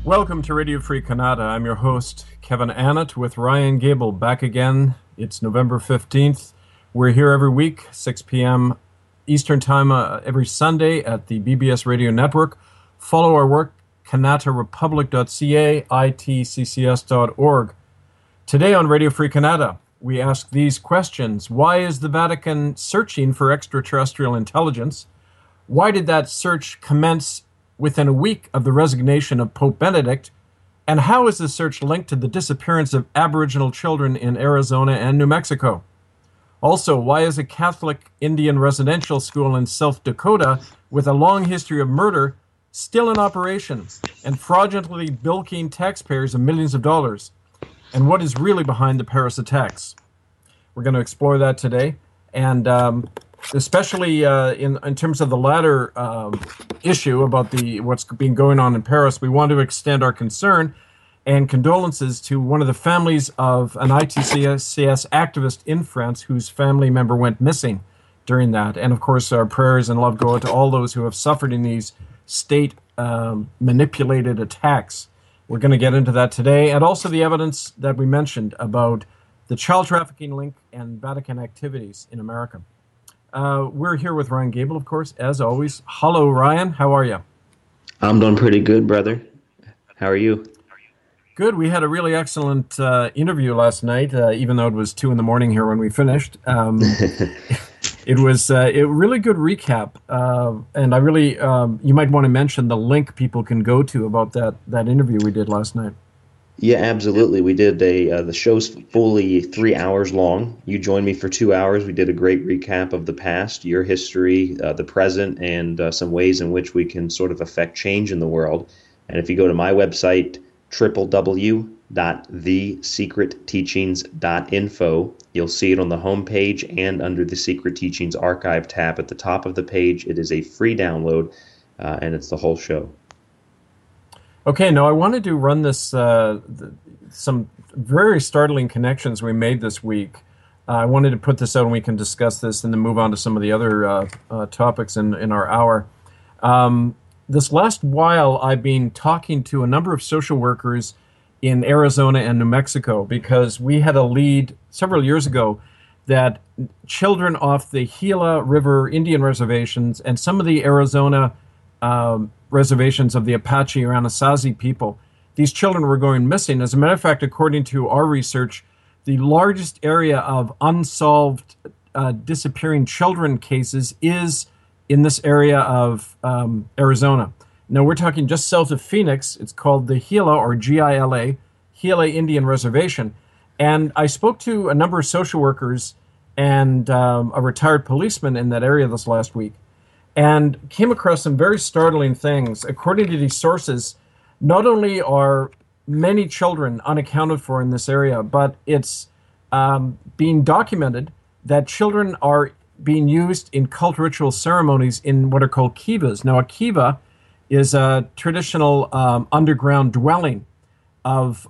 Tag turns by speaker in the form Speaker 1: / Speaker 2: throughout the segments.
Speaker 1: Welcome to Radio Free Canada. I'm your host, Kevin Annett, with Ryan Gable back again. It's November 15th. We're here every week, 6 p.m. Eastern Time, every Sunday at the BBS Radio Network. Follow our work, canadarepublic.ca, itccs.org. Today on Radio Free Canada, we ask these questions. Why is the Vatican searching for extraterrestrial intelligence? Why did that search commence within a week of the resignation of Pope Benedict? And how is the search linked to the disappearance of Aboriginal children in Arizona and New Mexico? Also, why is a Catholic Indian residential school in South Dakota with a long history of murder still in operation and fraudulently bilking taxpayers of millions of dollars? And what is really behind the Paris attacks? We're going to explore that today. And especially in terms of the latter issue about what's been going on in Paris, we want to extend our concern and condolences to one of the families of an ITCS activist in France whose family member went missing during that. And of course, our prayers and love go out to all those who have suffered in these state manipulated attacks. We're going to get into that today, and also the evidence that we mentioned about the child trafficking link and Vatican activities in America. We're here with Ryan Gable, of course, as always. Hello, Ryan. How are you?
Speaker 2: I'm doing pretty good, brother. How are you?
Speaker 1: Good. We had a really excellent interview last night, even though it was 2 a.m. here when we finished. It was a really good recap, and I really, you might want to mention the link people can go to about that interview we did last night.
Speaker 2: Yeah, absolutely. We did the show's fully 3 hours long. You joined me for 2 hours. We did a great recap of the past, your history, the present, and some ways in which we can sort of affect change in the world. And if you go to my website, www.thesecretteachings.info, you'll see it on the homepage and under the Secret Teachings Archive tab at the top of the page. It is a free download, and it's the whole show.
Speaker 1: Okay, now I wanted to run this, some very startling connections we made this week. I wanted to put this out and we can discuss this and then move on to some of the other topics in our hour. This last while, I've been talking to a number of social workers in Arizona and New Mexico because we had a lead several years ago that children off the Gila River Indian reservations and some of the Arizona reservations of the Apache or Anasazi people, these children were going missing. As a matter of fact, according to our research, the largest area of unsolved disappearing children cases is in this area of Arizona. Now, we're talking just south of Phoenix. It's called the Gila, or Gila, Gila Indian Reservation. And I spoke to a number of social workers and a retired policeman in that area this last week, and came across some very startling things. According to these sources, not only are many children unaccounted for in this area, but it's being documented that children are being used in cult ritual ceremonies in what are called kivas. Now, a kiva is a traditional underground dwelling of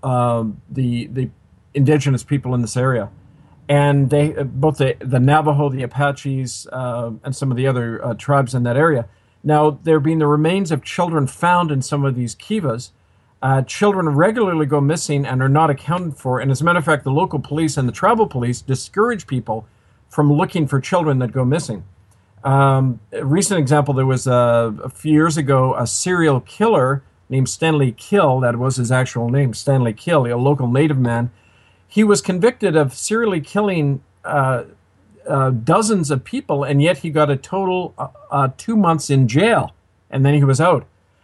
Speaker 1: the indigenous people in this area. And they, both the Navajo, the Apaches, and some of the other tribes in that area. Now, there being the remains of children found in some of these kivas. Children regularly go missing and are not accounted for. And as a matter of fact, the local police and the tribal police discourage people from looking for children that go missing. A recent example, there was a few years ago, a serial killer named Stanley Kill, that was his actual name, Stanley Kill, a local native man. He was convicted of serially killing dozens of people, and yet he got a total 2 months in jail, and then he was out.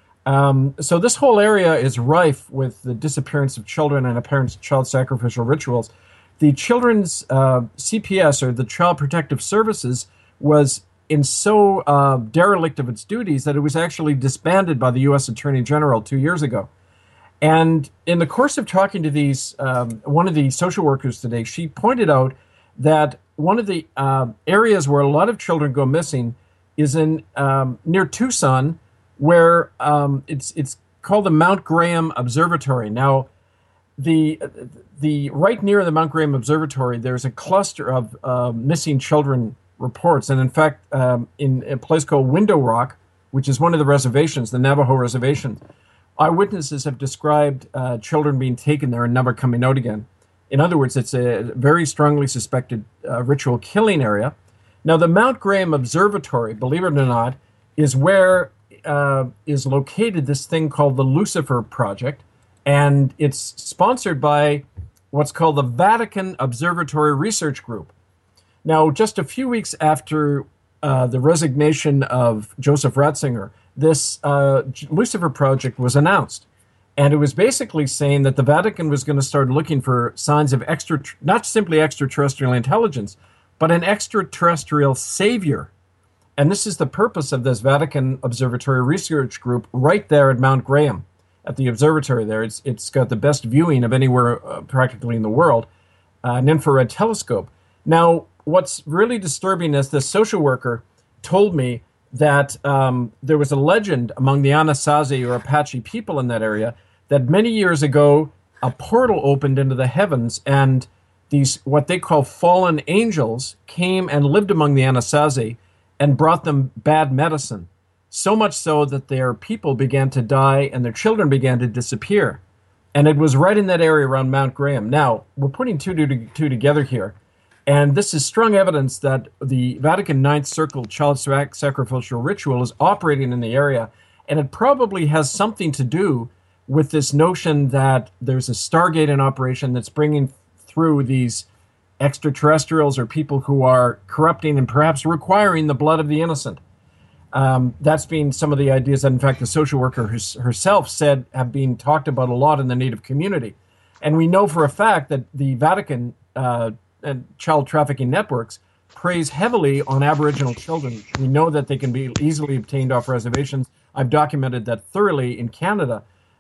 Speaker 1: So this whole area is rife with the disappearance of children and apparent child sacrificial rituals. The children's CPS, or the Child Protective Services, was in so derelict of its duties that it was actually disbanded by the U.S. Attorney General 2 years ago. And in the course of talking to these, one of the social workers today, she pointed out that one of the areas where a lot of children go missing is in near Tucson, where it's called the Mount Graham Observatory. Now, the right near the Mount Graham Observatory, there's a cluster of missing children reports, and in fact, in a place called Window Rock, which is one of the reservations, the Navajo reservation, Eyewitnesses have described children being taken there and never coming out again. In other words, it's a very strongly suspected ritual killing area. Now, the Mount Graham Observatory, believe it or not, is where is located this thing called the Lucifer Project, and it's sponsored by what's called the Vatican Observatory Research Group. Now, just a few weeks after the resignation of Joseph Ratzinger, this Lucifer Project was announced. And it was basically saying that the Vatican was going to start looking for signs of not simply extraterrestrial intelligence, but an extraterrestrial savior. And this is the purpose of this Vatican Observatory Research Group right there at Mount Graham, at the observatory there. It's got the best viewing of anywhere practically in the world, an infrared telescope. Now, what's really disturbing is the social worker told me that there was a legend among the Anasazi or Apache people in that area that many years ago a portal opened into the heavens, and these what they call fallen angels came and lived among the Anasazi and brought them bad medicine, so much so that their people began to die and their children began to disappear. And it was right in that area around Mount Graham. Now, we're putting two together here, and this is strong evidence that the Vatican Ninth Circle child sacrificial ritual is operating in the area, and it probably has something to do with this notion that there's a Stargate in operation that's bringing through these extraterrestrials or people who are corrupting and perhaps requiring the blood of the innocent. That's been some of the ideas that, in fact, the social worker herself said have been talked about a lot in the Native community. And we know for a fact that the Vatican and child trafficking networks preys heavily on Aboriginal children. We know that they can be easily obtained off reservations. I've documented that thoroughly in Canada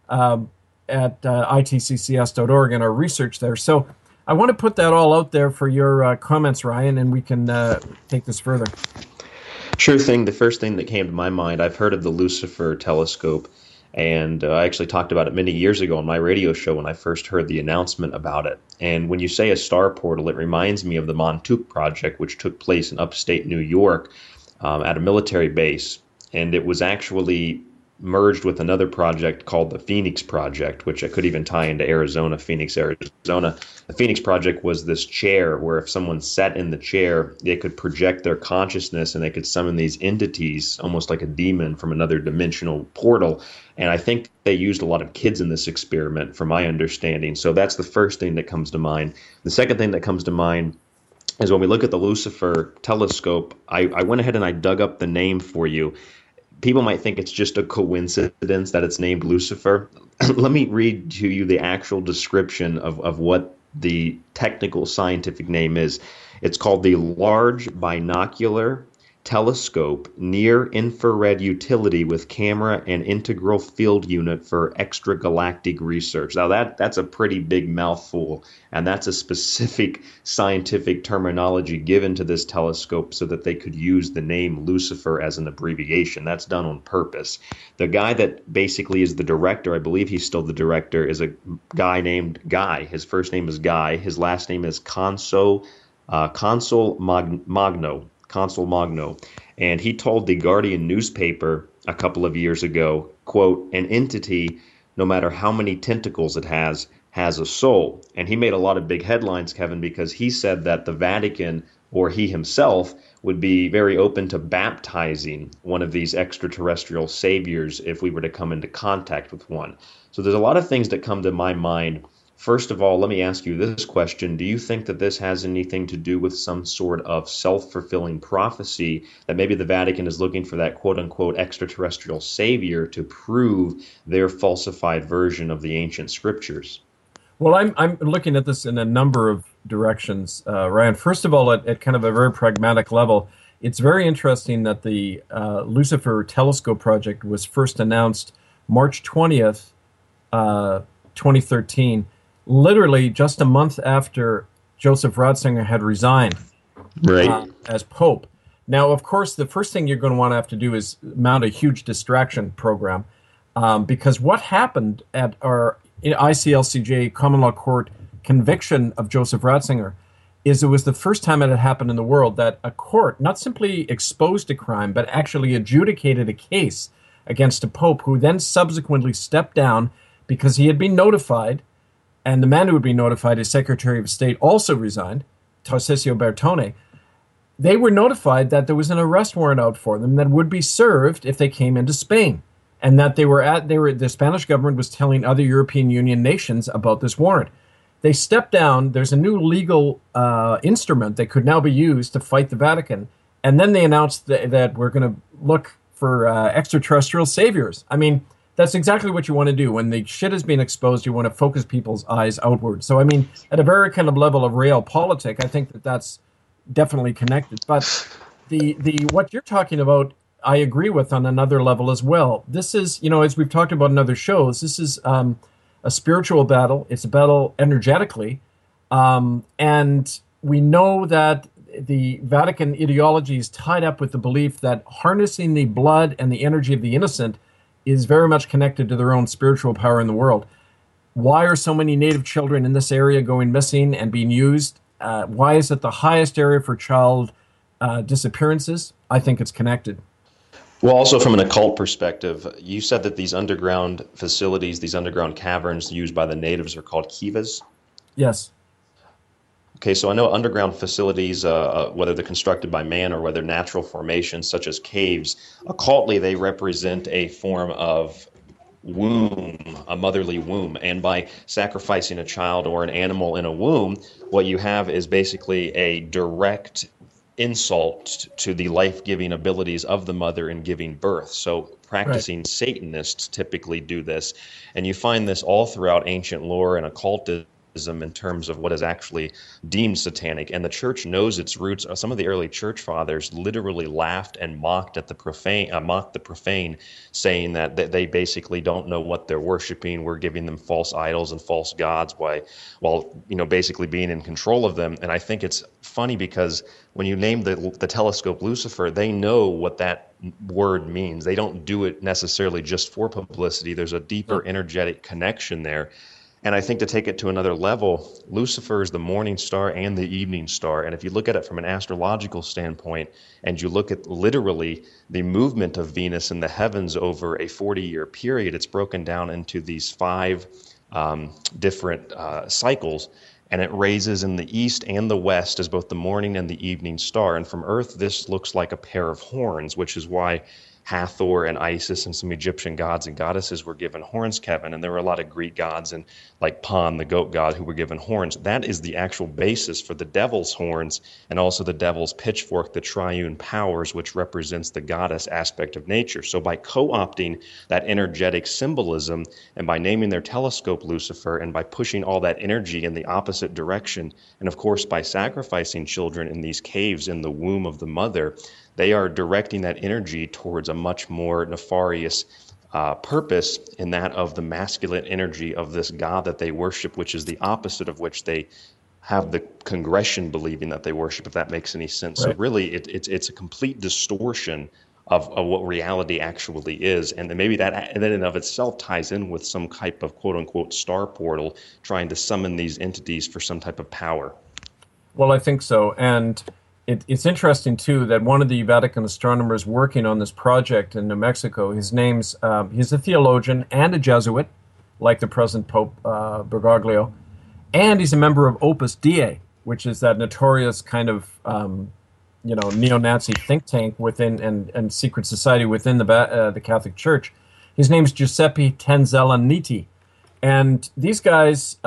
Speaker 1: at itccs.org in our research there. So I want to put that all out there for your comments, Ryan, and we can take this further.
Speaker 2: Sure thing. The first thing that came to my mind, I've heard of the Lucifer telescope, and I actually talked about it many years ago on my radio show when I first heard the announcement about it. And when you say a star portal, it reminds me of the Montauk Project, which took place in upstate New York at a military base. And it was actually merged with another project called the Phoenix Project, which I could even tie into Arizona, Phoenix, Arizona. The Phoenix Project was this chair where if someone sat in the chair, they could project their consciousness and they could summon these entities, almost like a demon from another dimensional portal. And I think they used a lot of kids in this experiment, from my understanding. So that's the first thing that comes to mind. The second thing that comes to mind is when we look at the Lucifer telescope, I went ahead and I dug up the name for you. People might think it's just a coincidence that it's named Lucifer. Let me read to you the actual description of what the technical scientific name is. It's called the Large Binocular Telescope Near Infrared Utility with Camera and Integral Field Unit for Extragalactic Research. Now that's a pretty big mouthful, and that's a specific scientific terminology given to this telescope so that they could use the name Lucifer as an abbreviation. That's done on purpose. The guy that basically is the director, I believe he's still the director, is a guy named Guy. His first name is Guy. His last name is Consul Magno, and he told the Guardian newspaper a couple of years ago, quote, "An entity, no matter how many tentacles it has a soul." And he made a lot of big headlines, Kevin, because he said that the Vatican, or he himself, would be very open to baptizing one of these extraterrestrial saviors if we were to come into contact with one. So there's a lot of things that come to my mind. First of all, let me ask you this question. Do you think that this has anything to do with some sort of self-fulfilling prophecy, that maybe the Vatican is looking for that quote-unquote extraterrestrial savior to prove their falsified version of the ancient scriptures?
Speaker 1: Well, I'm looking at this in a number of directions, Ryan. First of all, at kind of a very pragmatic level, it's very interesting that the Lucifer Telescope Project was first announced March 20th, 2013, literally just a month after Joseph Ratzinger had resigned as Pope. Now, of course, the first thing you're going to want to have to do is mount a huge distraction program, because what happened at our ICLCJ Common Law Court conviction of Joseph Ratzinger is it was the first time it had happened in the world that a court not simply exposed a crime, but actually adjudicated a case against a pope who then subsequently stepped down because he had been notified, and the man who had been notified, his Secretary of State, also resigned, Tarcisio Bertone. They were notified that there was an arrest warrant out for them that would be served if they came into Spain, and that the Spanish government was telling other European Union nations about this warrant. They stepped down. There's a new legal instrument that could now be used to fight the Vatican, and then they announced that we're going to look for extraterrestrial saviors. I mean, that's exactly what you want to do. When the shit is being exposed, you want to focus people's eyes outward. So, I mean, at a very kind of level of realpolitik, I think that that's definitely connected. But the what you're talking about, I agree with on another level as well. This is, as we've talked about in other shows, this is a spiritual battle. It's a battle energetically. And we know that the Vatican ideology is tied up with the belief that harnessing the blood and the energy of the innocent is very much connected to their own spiritual power in the world. Why are so many Native children in this area going missing and being used? Why is it the highest area for child disappearances? I think it's connected.
Speaker 2: Well, also from an occult perspective, you said that these underground facilities, these underground caverns used by the natives are called kivas.
Speaker 1: Yes.
Speaker 2: Okay, so I know underground facilities, whether they're constructed by man or whether natural formations such as caves, occultly they represent a form of womb, a motherly womb. And by sacrificing a child or an animal in a womb, what you have is basically a direct insult to the life-giving abilities of the mother in giving birth. So practicing Satanists typically do this. And you find this all throughout ancient lore and occultism in terms of what is actually deemed satanic. And the church knows its roots. Some of the early church fathers literally laughed and mocked at the profane, saying that they basically don't know what they're worshiping. We're giving them false idols and false gods while basically being in control of them. And I think it's funny because when you name the telescope Lucifer, they know what that word means. They don't do it necessarily just for publicity. There's a deeper energetic connection there. And I think to take it to another level, Lucifer is the morning star and the evening star. And if you look at it from an astrological standpoint, and you look at literally the movement of Venus in the heavens over a 40-year period, it's broken down into these 5 different cycles. And it raises in the east and the west as both the morning and the evening star. And from Earth, this looks like a pair of horns, which is why Hathor and Isis and some Egyptian gods and goddesses were given horns, Kevin, and there were a lot of Greek gods and like Pan, the goat god, who were given horns. That is the actual basis for the devil's horns and also the devil's pitchfork, the triune powers, which represents the goddess aspect of nature. So by co-opting that energetic symbolism and by naming their telescope Lucifer and by pushing all that energy in the opposite direction, and of course by sacrificing children in these caves in the womb of the mother, they are directing that energy towards a much more nefarious purpose in that of the masculine energy of this God that they worship, which is the opposite of which they have the congregation believing that they worship, if that makes any sense. Right. So really, it's a complete distortion of what reality actually is. And then maybe that in and of itself ties in with some type of quote-unquote star portal trying to summon these entities for some type of power.
Speaker 1: Well, I think so. And it's interesting, too, that one of the Vatican astronomers working on this project in New Mexico, he's a theologian and a Jesuit, like the present Pope Bergoglio, and he's a member of Opus Dei, which is that notorious kind of, neo-Nazi think tank within and secret society within the Catholic Church. His name's Giuseppe Tanzella-Nitti. And these guys,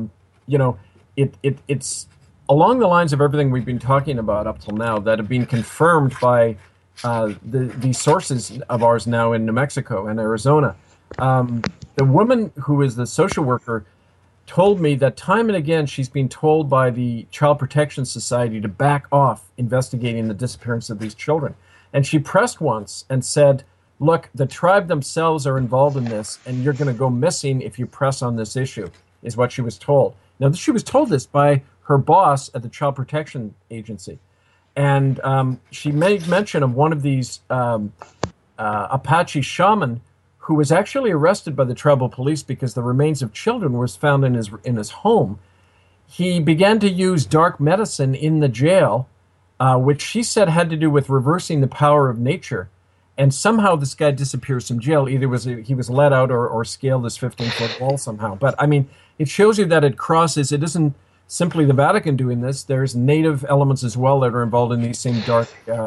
Speaker 1: it's along the lines of everything we've been talking about up till now that have been confirmed by the sources of ours now in New Mexico and Arizona. The woman who is the social worker told me that time and again she's been told by the Child Protection Society to back off investigating the disappearance of these children. And she pressed once and said, look, the tribe themselves are involved in this, and you're going to go missing if you press on this issue, is what she was told. Now, she was told this by her boss at the Child Protection Agency. And she made mention of one of these Apache shaman who was actually arrested by the tribal police because the remains of children was found in his home. He began to use dark medicine in the jail, which she said had to do with reversing the power of nature. And somehow this guy disappears from jail. Either he was let out or scaled this 15-foot wall somehow. But I mean, it shows you that it crosses. It isn't simply the Vatican doing this. There's native elements as well that are involved in these same dark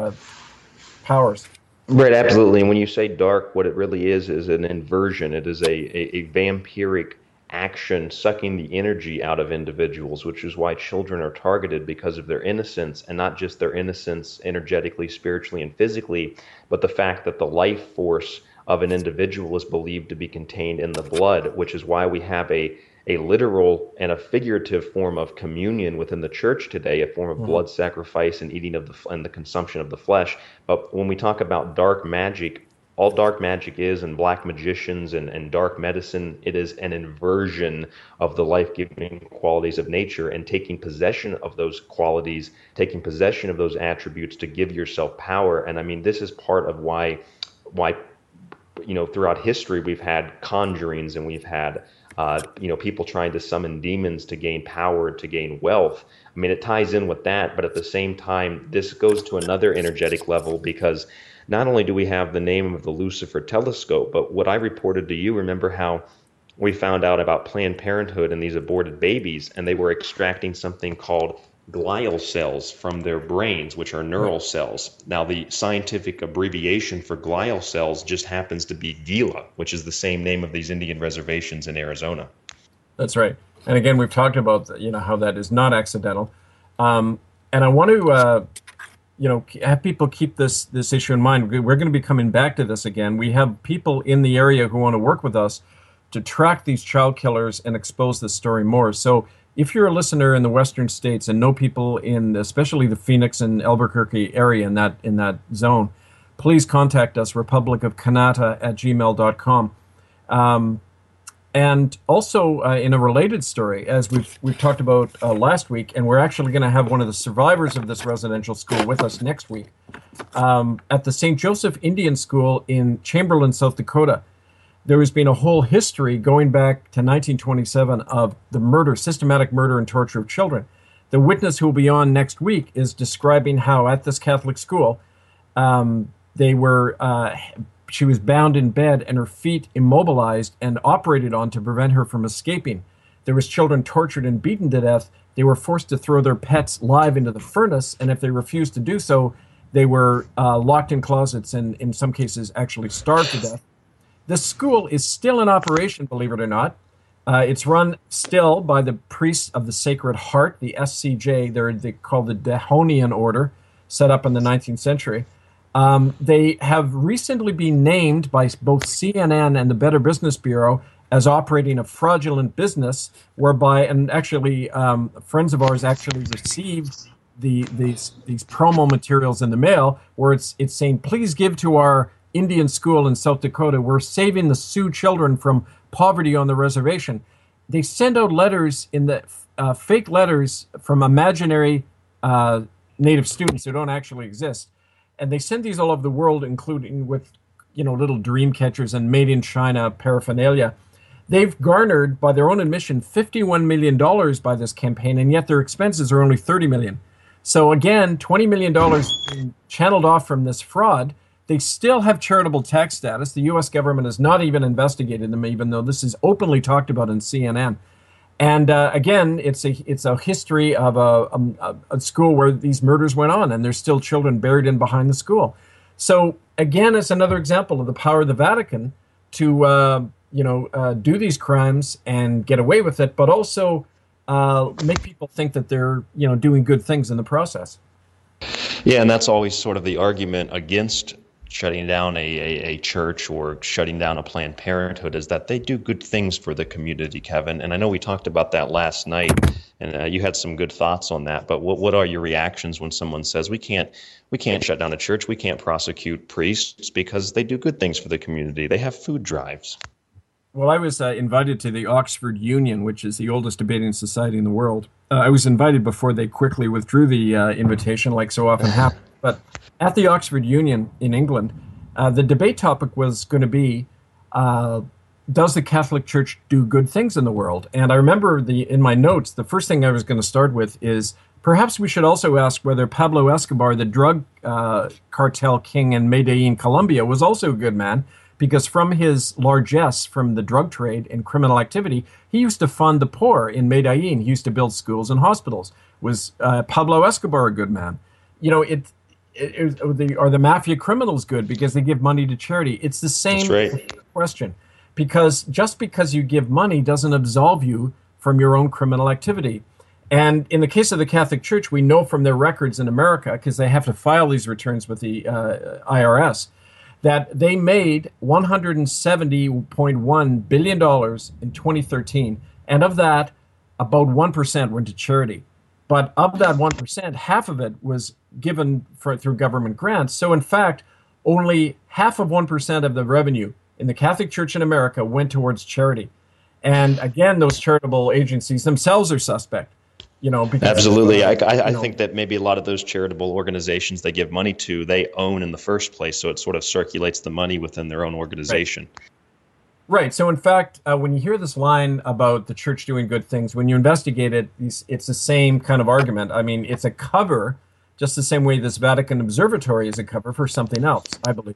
Speaker 1: powers.
Speaker 2: Right, absolutely. And when you say dark, what it really is an inversion. It is a vampiric action sucking the energy out of individuals, which is why children are targeted because of their innocence, and not just their innocence energetically, spiritually, and physically, but the fact that the life force of an individual is believed to be contained in the blood, which is why we have a literal and a figurative form of communion within the church today, a form of blood sacrifice and eating of and the consumption of the flesh. But when we talk about dark magic, all dark magic is, and black magicians and dark medicine, it is an inversion of the life-giving qualities of nature and taking possession of those qualities, taking possession of those attributes to give yourself power. And I mean, this is part of why throughout history we've had conjurings and we've had people trying to summon demons to gain power, to gain wealth. I mean, it ties in with that, but at the same time, this goes to another energetic level, because not only do we have the name of the Lucifer telescope, but what I reported to you, remember how we found out about Planned Parenthood and these aborted babies, and they were extracting something called glial cells from their brains, which are neural cells. Now, the scientific abbreviation for glial cells just happens to be Gila, which is the same name of these Indian reservations in Arizona.
Speaker 1: That's right. And again, we've talked about how that is not accidental. And I want to have people keep this issue in mind. We're going to be coming back to this again. We have people in the area who want to work with us to track these child killers and expose this story more. So if you're a listener in the Western states and know people in especially the Phoenix and Albuquerque area in that zone, please contact us, republicofkanata@gmail.com. And also in a related story, as we've talked about last week, and we're actually going to have one of the survivors of this residential school with us next week, at the St. Joseph Indian School in Chamberlain, South Dakota. There has been a whole history going back to 1927 of the systematic murder and torture of children. The witness who will be on next week is describing how at this Catholic school, she was bound in bed and her feet immobilized and operated on to prevent her from escaping. There was children tortured and beaten to death. They were forced to throw their pets live into the furnace, and if they refused to do so, they were locked in closets and in some cases actually starved to death. This school is still in operation, believe it or not. It's run still by the priests of the Sacred Heart, the SCJ. They called the Dehonian Order, set up in the 19th century. They have recently been named by both CNN and the Better Business Bureau as operating a fraudulent business, whereby, and actually friends of ours actually received these promo materials in the mail, where it's saying, please give to our Indian school in South Dakota. We're saving the Sioux children from poverty on the reservation. They send out letters in the fake letters from imaginary Native students who don't actually exist. And they send these all over the world, including with, little dream catchers and made in China paraphernalia. They've garnered, by their own admission, $51 million by this campaign, and yet their expenses are only $30 million. So again, $20 million being channeled off from this fraud. They still have charitable tax status. The U.S. government has not even investigated them, even though this is openly talked about in CNN. And again, it's a history of a school where these murders went on, and there's still children buried in behind the school. So again, it's another example of the power of the Vatican to do these crimes and get away with it, but also make people think that they're doing good things in the process.
Speaker 2: Yeah, and that's always sort of the argument against shutting down a church or shutting down a Planned Parenthood, is that they do good things for the community, Kevin. And I know we talked about that last night, and you had some good thoughts on that. But what are your reactions when someone says we can't shut down a church, we can't prosecute priests because they do good things for the community? They have food drives.
Speaker 1: Well, I was invited to the Oxford Union, which is the oldest debating society in the world. I was invited before they quickly withdrew the invitation, like so often happens. But at the Oxford Union in England, the debate topic was going to be, does the Catholic Church do good things in the world? And I remember in my notes, the first thing I was going to start with is Perhaps we should also ask whether Pablo Escobar, the drug cartel king in Medellin, Colombia, was also a good man, because from his largesse from the drug trade and criminal activity, he used to fund the poor in Medellin. He used to build schools and hospitals. Was Pablo Escobar a good man? You know, are the mafia criminals good because they give money to charity? It's the same question, because just because you give money doesn't absolve you from your own criminal activity. And in the case of the Catholic Church, we know from their records in America, because they have to file these returns with the IRS, that they made $170.1 billion in 2013. And of that, about 1% went to charity. But of that 1%, half of it was given through government grants. So in fact, only half of 1% of the revenue in the Catholic Church in America went towards charity. And again, those charitable agencies themselves are suspect. Because,
Speaker 2: absolutely. I think that maybe a lot of those charitable organizations they give money to, they own in the first place. So it sort of circulates the money within their own organization.
Speaker 1: Right. So in fact, when you hear this line about the church doing good things, when you investigate it, it's the same kind of argument. I mean, it's a cover, just the same way this Vatican Observatory is a cover for something else, I believe.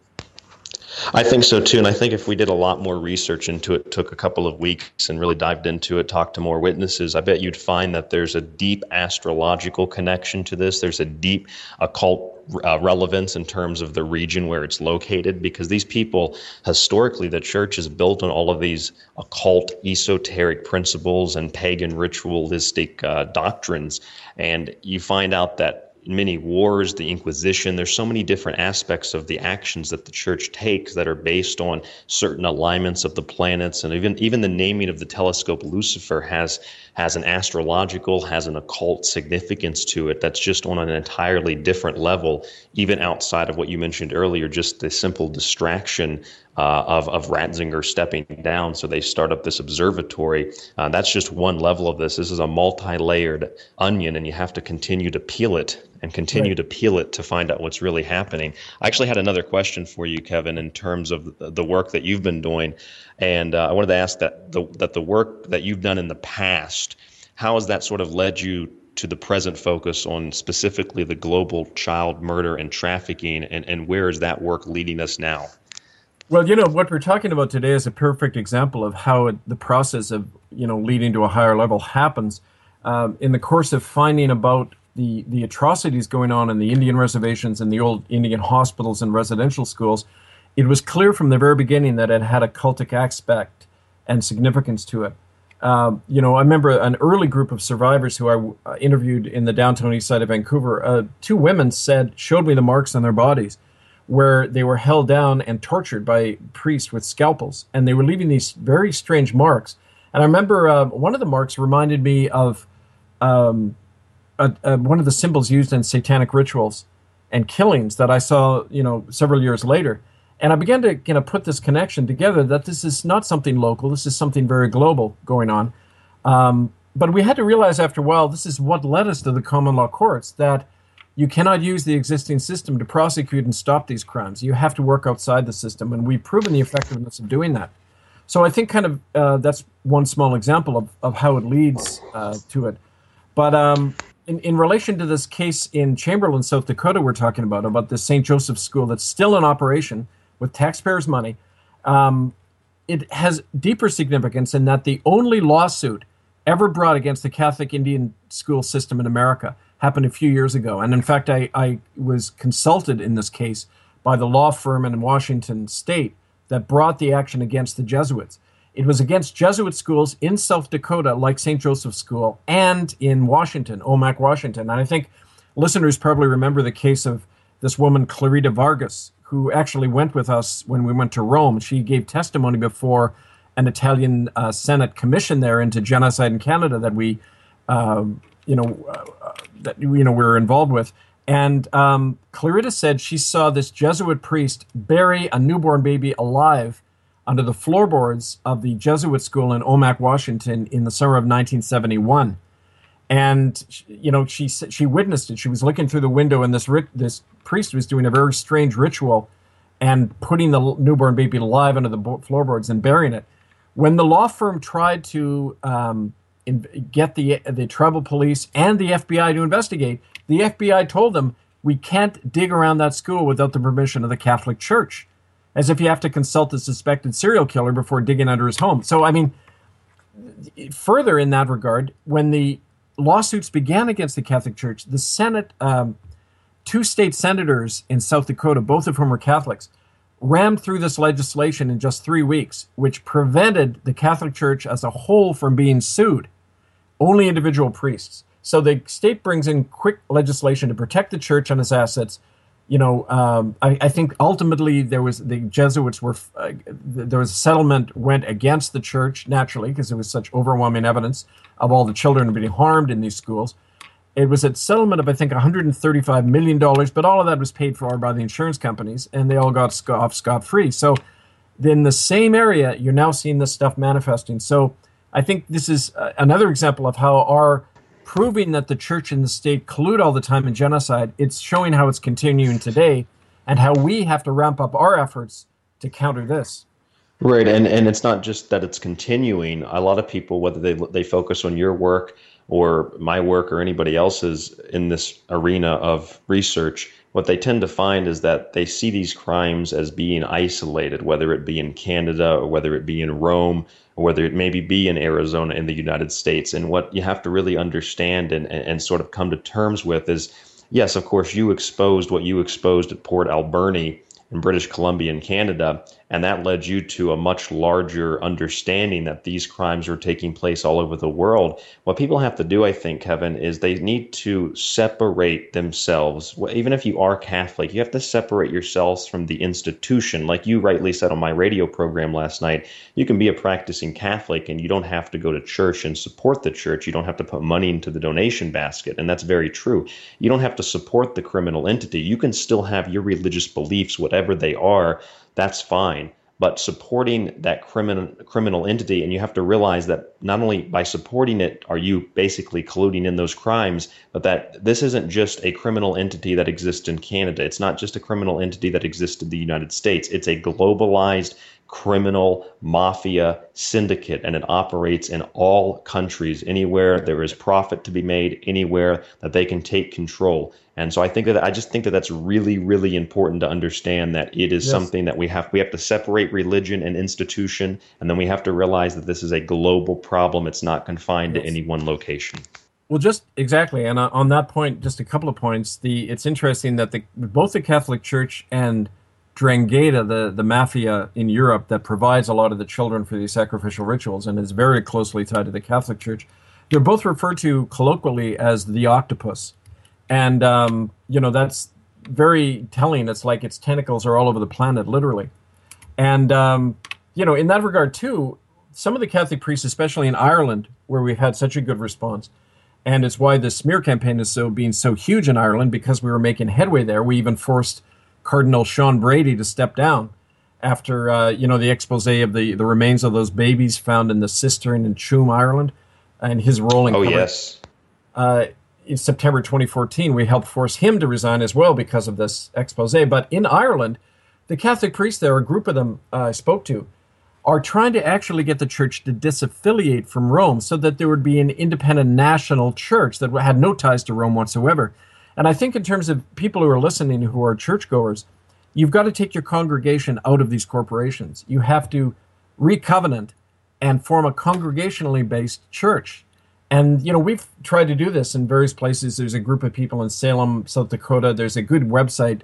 Speaker 2: I think so too, and I think if we did a lot more research into it, took a couple of weeks and really dived into it, talked to more witnesses, I bet you'd find that there's a deep astrological connection to this. There's a deep occult relevance in terms of the region where it's located, because these people, historically, the church is built on all of these occult, esoteric principles and pagan ritualistic doctrines, and you find out that many wars, the Inquisition, there's so many different aspects of the actions that the church takes that are based on certain alignments of the planets, and even the naming of the telescope Lucifer has an astrological, has an occult significance to it that's just on an entirely different level, even outside of what you mentioned earlier, just the simple distraction of Ratzinger stepping down. So they start up this observatory. That's just one level of this. This is a multi-layered onion, and you have to continue to peel it and continue to peel it to find out what's really happening. I actually had another question for you, Kevin, in terms of the work that you've been doing. And I wanted to ask that the work that you've done in the past, how has that sort of led you to the present focus on specifically the global child murder and trafficking, and where is that work leading us now?
Speaker 1: Well, what we're talking about today is a perfect example of how the process of, leading to a higher level happens. In the course of finding about the atrocities going on in the Indian reservations and the old Indian hospitals and residential schools, it was clear from the very beginning that it had a cultic aspect and significance to it. I remember an early group of survivors who I interviewed in the downtown east side of Vancouver. Two women showed me the marks on their bodies where they were held down and tortured by priests with scalpels, and they were leaving these very strange marks. And I remember one of the marks reminded me of one of the symbols used in satanic rituals and killings that I saw, several years later. And I began to, put this connection together that this is not something local. This is something very global going on. But we had to realize after a while, this is what led us to the common law courts, that you cannot use the existing system to prosecute and stop these crimes. You have to work outside the system, and we've proven the effectiveness of doing that. So I think that's one small example of how it leads to it. But in relation to this case in Chamberlain, South Dakota, we're talking about the St. Joseph's School that's still in operation with taxpayers' money, it has deeper significance in that the only lawsuit ever brought against the Catholic Indian school system in America happened a few years ago. And in fact, I was consulted in this case by the law firm in Washington State that brought the action against the Jesuits. It was against Jesuit schools in South Dakota, like St. Joseph's School, and in Washington, Omak, Washington. And I think listeners probably remember the case of this woman, Clarita Vargas, who actually went with us when we went to Rome. She gave testimony before an Italian Senate commission there into genocide in Canada that we were involved with. And Clarita said she saw this Jesuit priest bury a newborn baby alive under the floorboards of the Jesuit school in Omak, Washington in the summer of 1971. And, she witnessed it. She was looking through the window, and this priest was doing a very strange ritual and putting the newborn baby alive under the floorboards and burying it. When the law firm tried to get the tribal police and the FBI to investigate. The FBI told them, we can't dig around that school without the permission of the Catholic Church, as if you have to consult the suspected serial killer before digging under his home. So, I mean, further in that regard, when the lawsuits began against the Catholic Church, the Senate, two state senators in South Dakota, both of whom were Catholics, rammed through this legislation in just 3 weeks, which prevented the Catholic Church as a whole from being sued, only individual priests. So the state brings in quick legislation to protect the church and its assets. I think ultimately there was the Jesuits were there was a settlement went against the church naturally because there was such overwhelming evidence of all the children being harmed in these schools. It was a settlement of I think $135 million, but all of that was paid for by the insurance companies, and they all got off scot-free. So in the same area, you're now seeing this stuff manifesting. So I think this is another example of how our proving that the church and the state collude all the time in genocide, it's showing how it's continuing today and how we have to ramp up our efforts to counter this.
Speaker 2: Right, and it's not just that it's continuing. A lot of people, whether they focus on your work or my work or anybody else's in this arena of research, what they tend to find is that they see these crimes as being isolated, whether it be in Canada or whether it be in Rome or whether it maybe be in Arizona in the United States. And what you have to really understand and sort of come to terms with is, yes, of course, you exposed what you exposed at Port Alberni in British Columbia in Canada, and that led you to a much larger understanding that these crimes are taking place all over the world. What people have to do, I think, Kevin, is they need to separate themselves. Even if you are Catholic, you have to separate yourselves from the institution. Like you rightly said on my radio program last night, you can be a practicing Catholic and you don't have to go to church and support the church. You don't have to put money into the donation basket, and that's very true. You don't have to support the criminal entity. You can still have your religious beliefs, whatever they are. That's fine. But supporting that criminal entity, and you have to realize that not only by supporting it are you basically colluding in those crimes, but that this isn't just a criminal entity that exists in Canada. It's not just a criminal entity that exists in the United States. It's a globalized criminal mafia syndicate, and it operates in all countries, anywhere there is profit to be made, anywhere that they can take control. And so I just think that that's really, really important to understand, that it is something that we have to separate religion and institution, and then we have to realize that this is a global problem. It's not confined to any one location.
Speaker 1: Well, just exactly. And on that point, just a couple of points. It's interesting that both the Catholic Church and Drangheta, the mafia in Europe that provides a lot of the children for these sacrificial rituals and is very closely tied to the Catholic Church, they're both referred to colloquially as the octopus. And, that's very telling. It's like its tentacles are all over the planet, literally. And, in that regard, too, some of the Catholic priests, especially in Ireland, where we've had such a good response, and it's why the smear campaign is being so huge in Ireland, because we were making headway there. We even forced Cardinal Sean Brady to step down after, the expose of the remains of those babies found in the cistern in Tuam, Ireland, and his role in
Speaker 2: yes.
Speaker 1: In September 2014, we helped force him to resign as well because of this expose. But in Ireland, the Catholic priests there, a group of them I spoke to, are trying to actually get the church to disaffiliate from Rome so that there would be an independent national church that had no ties to Rome whatsoever. And I think in terms of people who are listening who are churchgoers, you've got to take your congregation out of these corporations. You have to recovenant and form a congregationally based church. And, we've tried to do this in various places. There's a group of people in Salem, South Dakota. There's a good website,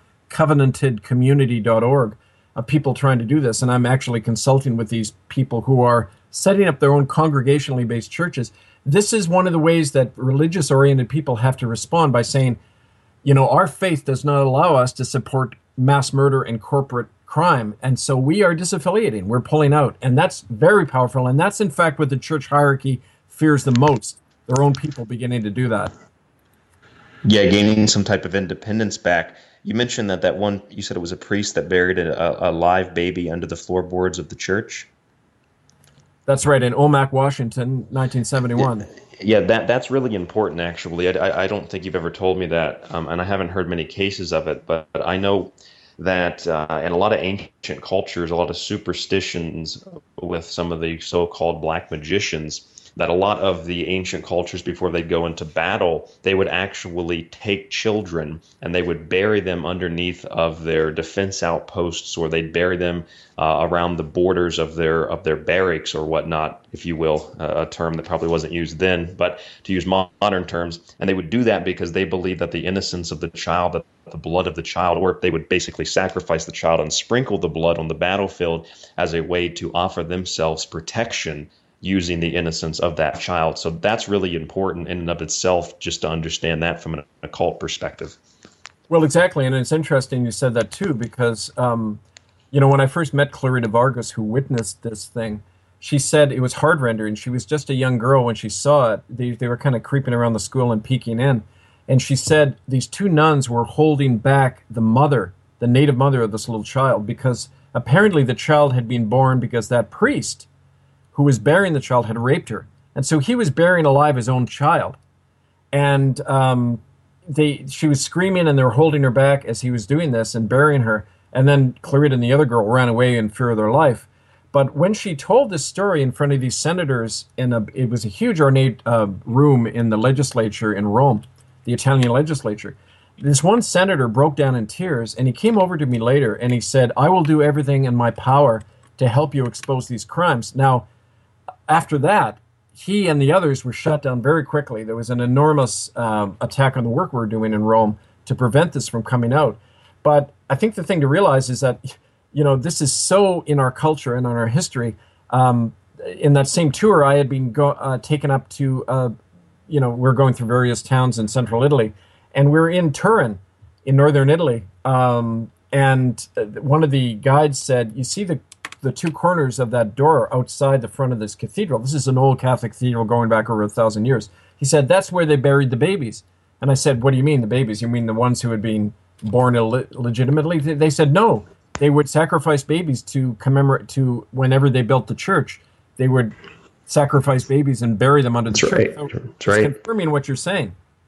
Speaker 1: covenantedcommunity.org, of people trying to do this. And I'm actually consulting with these people who are setting up their own congregationally based churches. This is one of the ways that religious-oriented people have to respond by saying, our faith does not allow us to support mass murder and corporate crime. And so we are disaffiliating. We're pulling out. And that's very powerful. And that's, in fact, what the church hierarchy fears the most, their own people beginning to do that.
Speaker 2: Yeah, gaining some type of independence back. You mentioned that one, you said it was a priest that buried a live baby under the floorboards of the church?
Speaker 1: That's right, in Omak, Washington, 1971.
Speaker 2: Yeah, that's really important, actually. I don't think you've ever told me that, and I haven't heard many cases of it, but I know that in a lot of ancient cultures, a lot of superstitions with some of the so-called black magicians, that a lot of the ancient cultures, before they go into battle, they would actually take children and they would bury them underneath of their defense outposts, or they'd bury them around the borders of their barracks or whatnot, if you will, a term that probably wasn't used then, but to use modern terms. And they would do that because they believed that the innocence of the child, that the blood of the child, or they would basically sacrifice the child and sprinkle the blood on the battlefield as a way to offer themselves protection using the innocence of that child. So that's really important in and of itself, just to understand that from an occult perspective.
Speaker 1: Well, exactly, and it's interesting you said that too, because when I first met Clarita Vargas, who witnessed this thing, she said it was heart-rending. She was just a young girl when she saw it. They were kind of creeping around the school and peeking in, and she said these two nuns were holding back the mother, the native mother of this little child, because apparently the child had been born because that priest who was burying the child had raped her, and so he was burying alive his own child, and she was screaming and they were holding her back as he was doing this and burying her. And then Clarita and the other girl ran away in fear of their life. But when she told this story in front of these senators, it was a huge ornate room in the legislature in Rome, the Italian legislature. This one senator broke down in tears, and he came over to me later and he said, "I will do everything in my power to help you expose these crimes." Now, after that, he and the others were shut down very quickly. There was an enormous attack on the work we were doing in Rome to prevent this from coming out. But I think the thing to realize is that, this is so in our culture and in our history. In that same tour, I had been taken up to, we're going through various towns in central Italy, and we're in Turin, in northern Italy. And one of the guides said, "You see the two corners of that door outside the front of this cathedral. This is an old Catholic cathedral going back over 1,000 years." He said, "That's where they buried the babies." And I said, "What do you mean the babies? You mean the ones who had been born illegitimately?" They said, "No, they would sacrifice babies to commemorate, to whenever they built the church, they would sacrifice babies and bury them under the church."
Speaker 2: Right.
Speaker 1: So
Speaker 2: That's right.
Speaker 1: confirming what you're saying.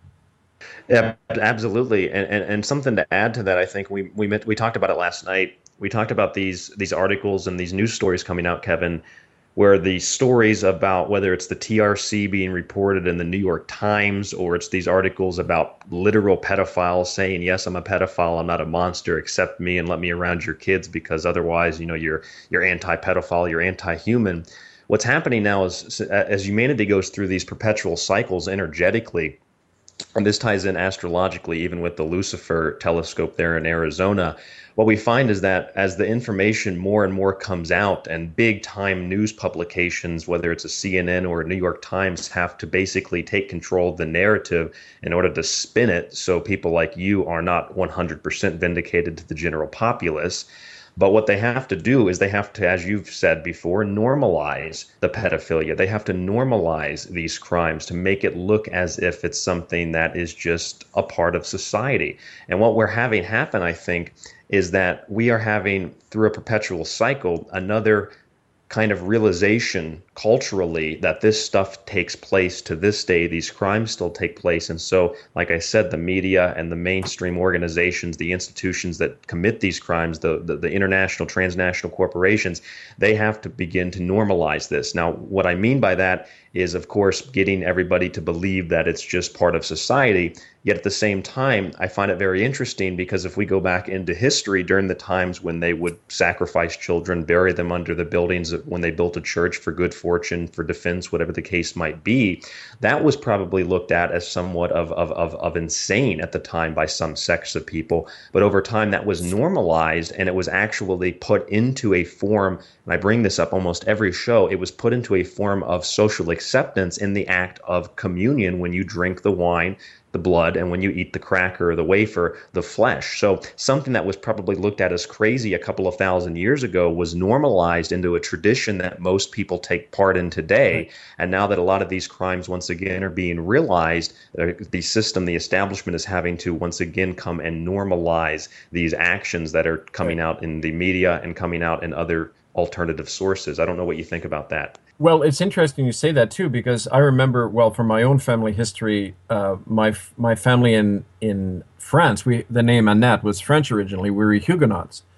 Speaker 2: Yeah, absolutely. And something to add to that, I think we talked about it last night. We talked about these articles and these news stories coming out, Kevin, where the stories about whether it's the TRC being reported in the New York Times, or it's these articles about literal pedophiles saying, "Yes, I'm a pedophile. I'm not a monster. Accept me and let me around your kids, because otherwise, you're anti-pedophile. You're anti-human." What's happening now is, as humanity goes through these perpetual cycles energetically, and this ties in astrologically, even with the Lucifer telescope there in Arizona, what we find is that as the information more and more comes out, and big time news publications, whether it's a CNN or a New York Times, have to basically take control of the narrative in order to spin it so people like you are not 100% vindicated to the general populace. But what they have to do is they have to, as you've said before, normalize the pedophilia. They have to normalize these crimes to make it look as if it's something that is just a part of society. And what we're having happen, I think, is that we are having, through a perpetual cycle, another kind of realization culturally that this stuff takes place to this day. These crimes still take place. And so, like I said, the media and the mainstream organizations, the institutions that commit these crimes, the international, transnational corporations, they have to begin to normalize this. Now, what I mean by that is, of course, getting everybody to believe that it's just part of society. Yet at the same time, I find it very interesting, because if we go back into history during the times when they would sacrifice children, bury them under the buildings when they built a church for good fortune, for defense, whatever the case might be, that was probably looked at as somewhat of insane at the time by some sects of people. But over time, that was normalized, and it was actually put into a form, and I bring this up almost every show, it was put into a form of social acceptance in the act of communion, when you drink the wine, the blood, and when you eat the cracker or the wafer, the flesh. So something that was probably looked at as crazy a couple of thousand years ago was normalized into a tradition that most people take part in today. And now that a lot of these crimes once again are being realized, the system, the establishment is having to once again come and normalize these actions that are coming out in the media and coming out in other alternative sources. I don't know what you think about that.
Speaker 1: Well, it's interesting you say that too, because I remember, well, from my own family history, my family in France, the name Annette was French originally. We were Huguenots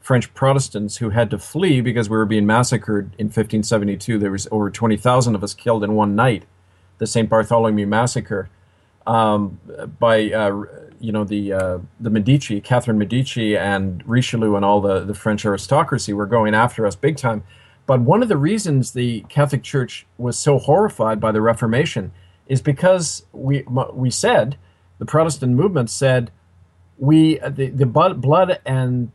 Speaker 1: French Protestants who had to flee because we were being massacred in 1572. There was over 20,000 of us killed in one night, the St. Bartholomew Massacre, by the Medici, Catherine Medici, and Richelieu, and all the French aristocracy were going after us big time. But one of the reasons the Catholic Church was so horrified by the Reformation is because we said, the Protestant movement said, the blood and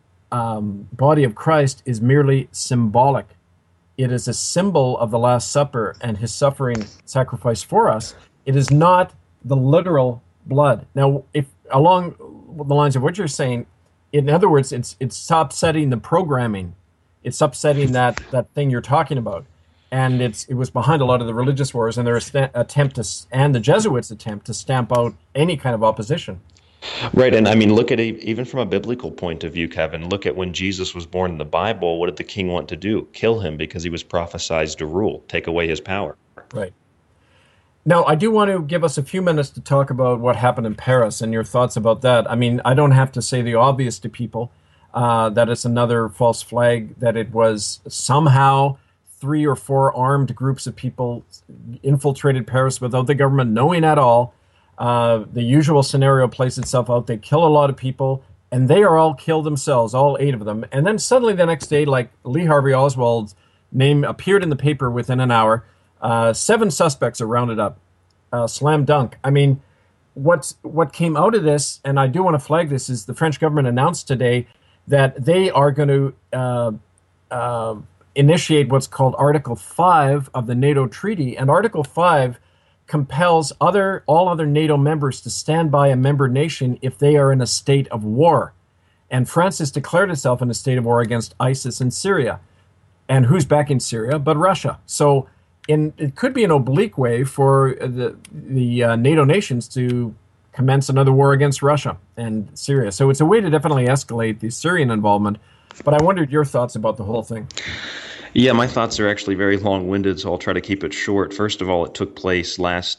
Speaker 1: body of Christ is merely symbolic. It is a symbol of the Last Supper and his suffering sacrifice for us. It is not the literal blood. Now, if along the lines of what you're saying, in other words, it's upsetting the programming. It's upsetting that thing you're talking about. And it was behind a lot of the religious wars and their attempt and the Jesuits' attempt to stamp out any kind of opposition.
Speaker 2: Right, and I mean, look at it even from a biblical point of view, Kevin. Look at when Jesus was born in the Bible. What did the king want to do? Kill him because he was prophesied to rule, take away his power.
Speaker 1: Right. Now, I do want to give us a few minutes to talk about what happened in Paris and your thoughts about that. I mean, I don't have to say the obvious to people, that it's another false flag, that it was somehow 3 or 4 armed groups of people infiltrated Paris without the government knowing at all. The usual scenario plays itself out. They kill a lot of people, and they are all killed themselves, all 8 of them. And then suddenly the next day, like Lee Harvey Oswald's name appeared in the paper within an hour, 7 suspects are rounded up. Slam dunk. I mean, what came out of this, and I do want to flag this, is the French government announced today that they are going to initiate what's called Article 5 of the NATO treaty. And Article 5 compels all other NATO members to stand by a member nation if they are in a state of war. And France has declared itself in a state of war against ISIS in Syria. And who's backing Syria but Russia? So it could be an oblique way for the NATO nations to commence another war against Russia and Syria. So it's a way to definitely escalate the Syrian involvement. But I wondered your thoughts about the whole thing.
Speaker 2: Yeah, my thoughts are actually very long-winded, so I'll try to keep it short. First of all, it took place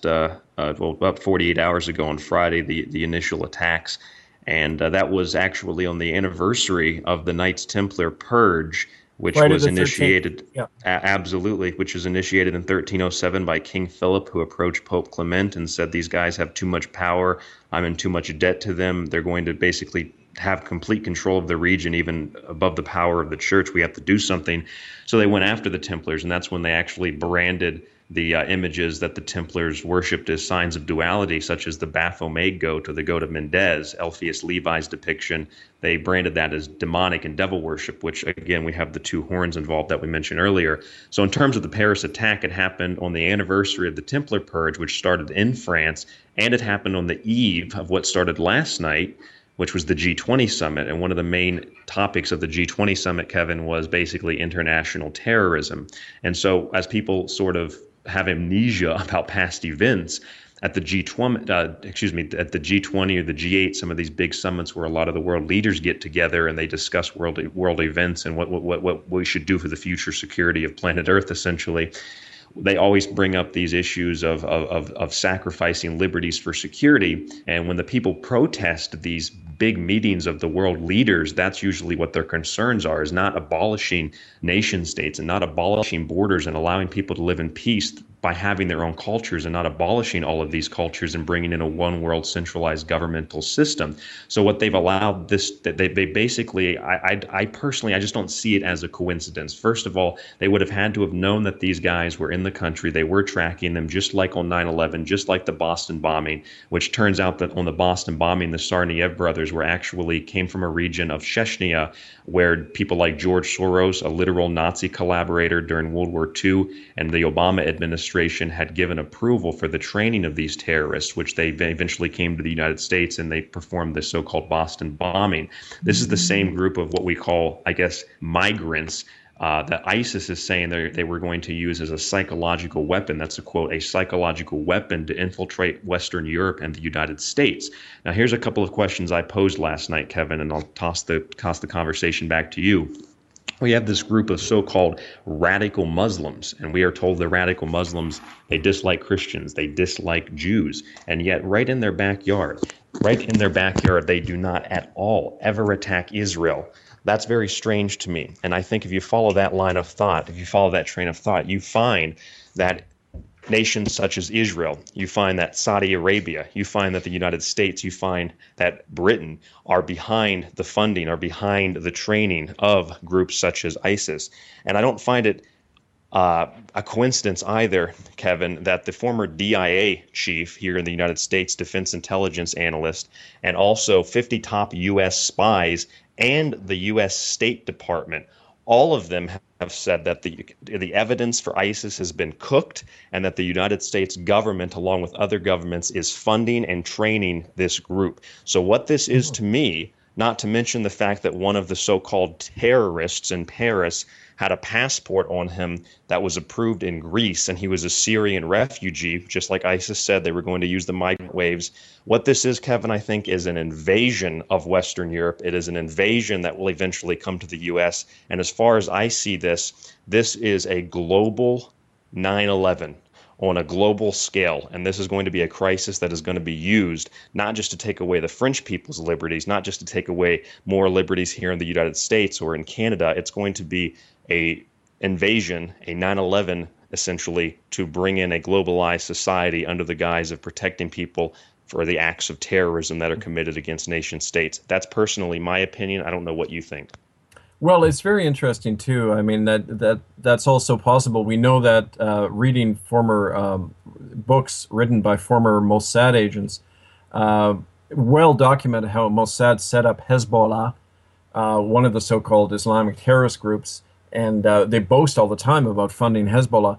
Speaker 2: about 48 hours ago on Friday, the initial attacks, and that was actually on the anniversary of the Knights Templar Purge, which was initiated, absolutely, which was initiated in 1307 by King Philip, who approached Pope Clement and said, these guys have too much power, I'm in too much debt to them, they're going to basically have complete control of the region, even above the power of the church. We have to do something. So they went after the Templars, and that's when they actually branded the images that the Templars worshipped as signs of duality, such as the Baphomet goat or the goat of Mendez, Alpheus Levi's depiction. They branded that as demonic and devil worship, which, again, we have the 2 horns involved that we mentioned earlier. So in terms of the Paris attack, it happened on the anniversary of the Templar Purge, which started in France, and it happened on the eve of what started last night, which was the G20 summit. And one of the main topics of the G20 summit, Kevin, was basically international terrorism. And so as people sort of have amnesia about past events, at the G20, at the G20 or the G8, some of these big summits where a lot of the world leaders get together and they discuss world events and what we should do for the future security of planet Earth, essentially. They always bring up these issues of sacrificing liberties for security. And when the people protest these big meetings of the world leaders, that's usually what their concerns are, is not abolishing nation states and not abolishing borders and allowing people to live in peace by having their own cultures and not abolishing all of these cultures and bringing in a one world centralized governmental system. So what they've allowed they basically, I personally, I just don't see it as a coincidence. First of all, they would have had to have known that these guys were in the country. They were tracking them, just like on 9/11, just like the Boston bombing, which turns out that on the Boston bombing, the Tsarnaev brothers came from a region of Chechnya, where people like George Soros, a literal Nazi collaborator during World War II, and the Obama administration had given approval for the training of these terrorists, which they eventually came to the United States and they performed the so-called Boston bombing. This is the same group of what we call, I guess, migrants that ISIS is saying they were going to use as a psychological weapon. That's a quote, a psychological weapon to infiltrate Western Europe and the United States. Now, here's a couple of questions I posed last night, Kevin, and I'll toss the conversation back to you. We have this group of so-called radical Muslims, and we are told the radical Muslims, they dislike Christians, they dislike Jews, and yet right in their backyard, they do not at all ever attack Israel. That's very strange to me. And I think if you follow that line of thought, if you follow that train of thought, you find that nations such as Israel, you find that Saudi Arabia, you find that the United States, you find that Britain are behind the funding, are behind the training of groups such as ISIS. And I don't find it a coincidence either, Kevin, that the former DIA chief here in the United States, Defense Intelligence Analyst, and also 50 top U.S. spies and the U.S. State Department, all of them have said that the evidence for ISIS has been cooked and that the United States government, along with other governments, is funding and training this group. So what this is to me, not to mention the fact that one of the so-called terrorists in Paris had a passport on him that was approved in Greece, and he was a Syrian refugee, just like ISIS said they were going to use the migrant waves. What this is, Kevin, I think, is an invasion of Western Europe. It is an invasion that will eventually come to the U.S. And as far as I see this, this is a global 9/11 on a global scale. And this is going to be a crisis that is going to be used not just to take away the French people's liberties, not just to take away more liberties here in the United States or in Canada. It's going to be a invasion, a 9/11 essentially, to bring in a globalized society under the guise of protecting people for the acts of terrorism that are committed against nation states. That's personally my opinion. I don't know what you think.
Speaker 1: Well, it's very interesting too. I mean that's also possible. We know that reading former books written by former Mossad agents, well documented how Mossad set up Hezbollah, one of the so-called Islamic terrorist groups, and they boast all the time about funding Hezbollah.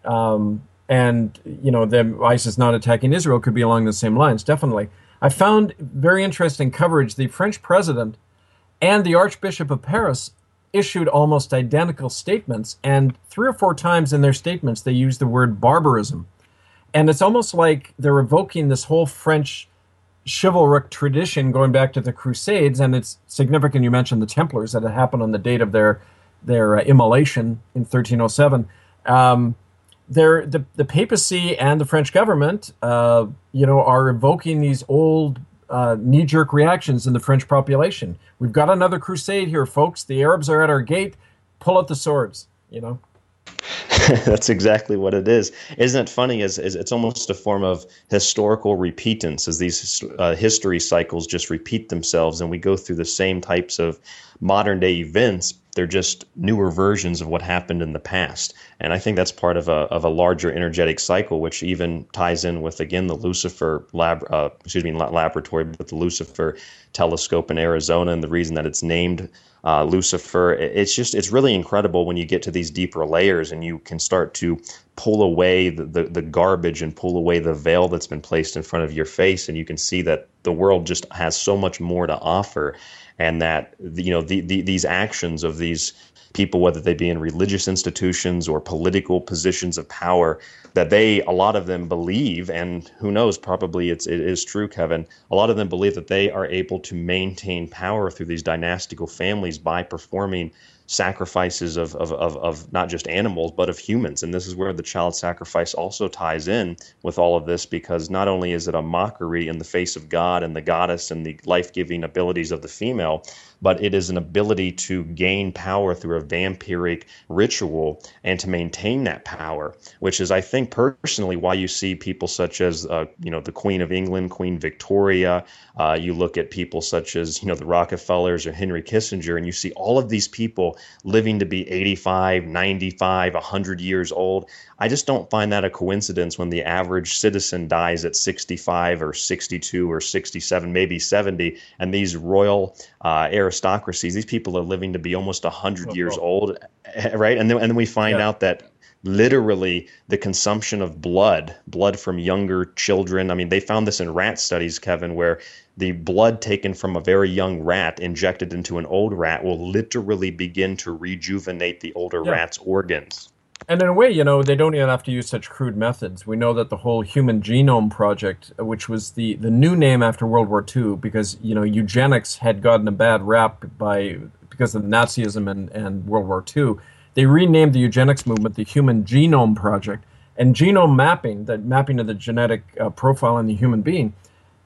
Speaker 1: And you know, ISIS not attacking Israel could be along the same lines. Definitely, I found very interesting coverage. The French president and the Archbishop of Paris issued almost identical statements, and 3 or 4 times in their statements they used the word barbarism. And it's almost like they're evoking this whole French chivalric tradition going back to the Crusades, and it's significant you mentioned the Templars, that it happened on the date of their immolation in 1307. The papacy and the French government, are evoking these old knee-jerk reactions in the French population. We've got another crusade here, folks. The Arabs are at our gate. Pull out the swords,
Speaker 2: That's exactly what it is. Isn't it funny? As it's almost a form of historical repeatance, as these history cycles just repeat themselves, and we go through the same types of modern day events. They're just newer versions of what happened in the past, and I think that's part of a larger energetic cycle, which even ties in with again the Lucifer laboratory, but the Lucifer telescope in Arizona, and the reason that it's named Lucifer. It's really incredible when you get to these deeper layers and you can start to pull away the garbage and pull away the veil that's been placed in front of your face, and you can see that the world just has so much more to offer, and that these actions of these people, whether they be in religious institutions or political positions of power, that a lot of them believe, and who knows, probably it is true, Kevin, a lot of them believe that they are able to maintain power through these dynastical families by performing sacrifices of not just animals, but of humans. And this is where the child sacrifice also ties in with all of this, because not only is it a mockery in the face of God and the goddess and the life-giving abilities of the female, but it is an ability to gain power through a vampiric ritual and to maintain that power, which is, I think, personally why you see people such as, the Queen of England, Queen Victoria. You look at people such as, the Rockefellers or Henry Kissinger, and you see all of these people living to be 85, 95, 100 years old. I just don't find that a coincidence when the average citizen dies at 65 or 62 or 67, maybe 70, and these royal aristocracies, these people are living to be almost 100 years old, right? And then we find out that literally the consumption of blood from younger children. I mean, they found this in rat studies, Kevin, where the blood taken from a very young rat injected into an old rat will literally begin to rejuvenate the older rat's organs.
Speaker 1: And in a way, they don't even have to use such crude methods. We know that the whole Human Genome Project, which was the new name after World War II, because, eugenics had gotten a bad rap because of Nazism and World War II, they renamed the eugenics movement the Human Genome Project. And genome mapping, that mapping of the genetic profile in the human being,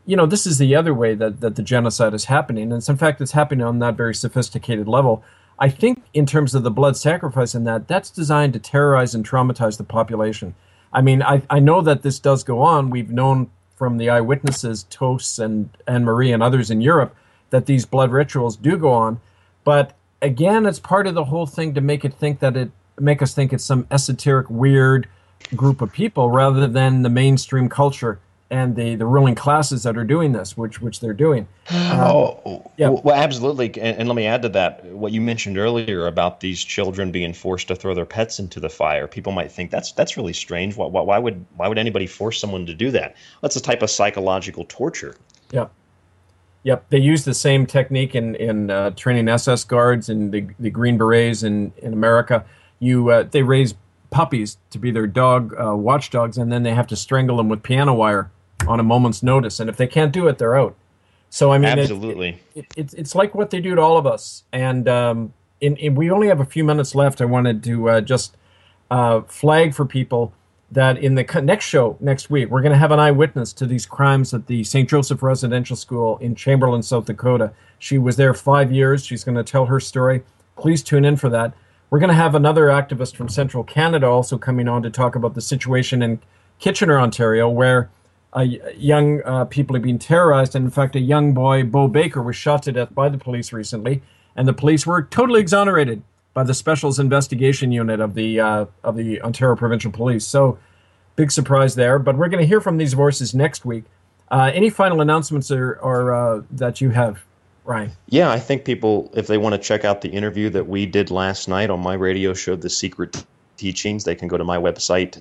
Speaker 1: this is the other way that the genocide is happening. And in fact, it's happening on that very sophisticated level. I think in terms of the blood sacrifice and that's designed to terrorize and traumatize the population. I mean, I know that this does go on. We've known from the eyewitnesses, Tos and Anne-Marie and others in Europe, that these blood rituals do go on. But again, it's part of the whole thing to make us think it's some esoteric, weird group of people rather than the mainstream culture and the ruling classes that are doing this, which they're doing.
Speaker 2: Yeah. Well, absolutely. And let me add to that, what you mentioned earlier about these children being forced to throw their pets into the fire. People might think that's really strange. Why would anybody force someone to do that? That's a type of psychological torture.
Speaker 1: Yeah. Yep. They use the same technique in training SS guards and the Green Berets in America. They raise puppies to be their dog watchdogs, and then they have to strangle them with piano wire on a moment's notice. And if they can't do it, they're out. So I mean,
Speaker 2: absolutely,
Speaker 1: it's like what they do to all of us. And we only have a few minutes left. I wanted to just flag for people that in the next show next week, we're going to have an eyewitness to these crimes at the St. Joseph Residential School in Chamberlain, South Dakota. She was there 5 years. She's going to tell her story. Please tune in for that. We're going to have another activist from Central Canada also coming on to talk about the situation in Kitchener, Ontario, where young people are being terrorized. And in fact, a young boy, Bo Baker, was shot to death by the police recently, and the police were totally exonerated by the Specials Investigation Unit of the Ontario Provincial Police. So, big surprise there. But we're going to hear from these voices next week. Any final announcements or that you have, Ryan?
Speaker 2: Yeah, I think people, if they want to check out the interview that we did last night on my radio show, The Secret Teachings, they can go to my website,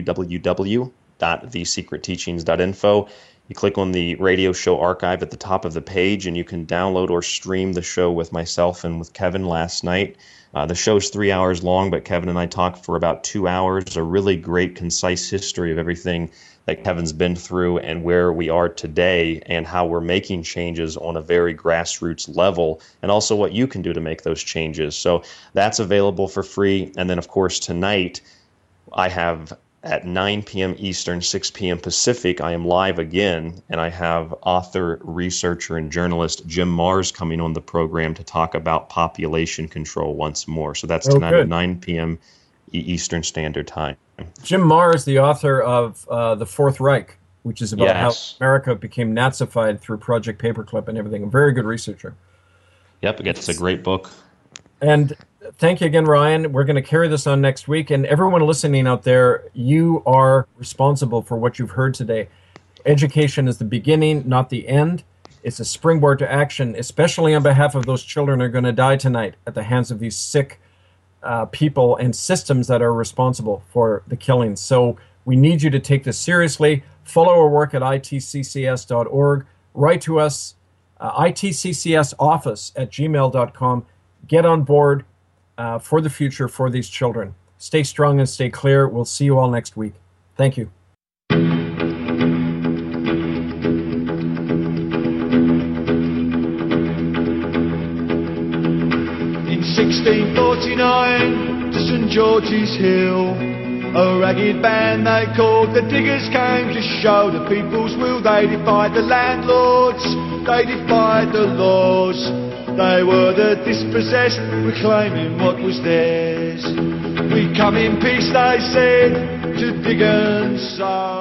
Speaker 2: www.thesecretteachings.info. You click on the radio show archive at the top of the page, and you can download or stream the show with myself and with Kevin last night. The show's 3 hours long, but Kevin and I talked for about 2 hours, a really great, concise history of everything that Kevin's been through and where we are today and how we're making changes on a very grassroots level, and also what you can do to make those changes. So that's available for free. And then, of course, tonight I have at 9 p.m. Eastern, 6 p.m. Pacific, I am live again, and I have author, researcher, and journalist Jim Marrs coming on the program to talk about population control once more. So that's tonight at 9 p.m. Eastern Standard Time.
Speaker 1: Jim Marrs, the author of The Fourth Reich, which is about how America became Nazified through Project Paperclip and everything. A very good researcher.
Speaker 2: Yep, it's a great book.
Speaker 1: And thank you again, Ryan. We're going to carry this on next week. And everyone listening out there, you are responsible for what you've heard today. Education is the beginning, not the end. It's a springboard to action, especially on behalf of those children who are going to die tonight at the hands of these sick people and systems that are responsible for the killings. So we need you to take this seriously. Follow our work at itccs.org. Write to us, itccsoffice@gmail.com. Get on board for the future for these children. Stay strong and stay clear. We'll see you all next week. Thank you.
Speaker 3: In 1649, to St. George's Hill, a ragged band they called the Diggers came to show the people's will. They defied the landlords, they defied the laws. They were the dispossessed, reclaiming what was theirs. We come in peace, they said, to dig and sow.